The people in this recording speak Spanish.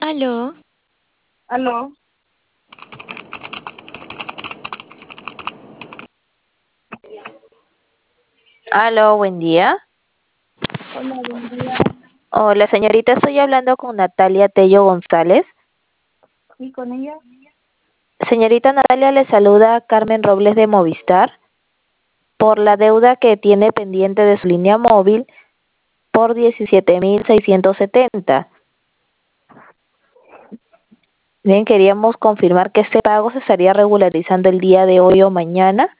Aló, Aló, Aló, buen día. hola, buen día. Hola, señorita, estoy hablando con Natalia Tello González. ¿Y con ella? Señorita Natalia, le saluda Carmen Robles de Movistar por la deuda que tiene pendiente de su línea móvil por 17.670. Bien, queríamos confirmar que este pago se estaría regularizando el día de hoy o mañana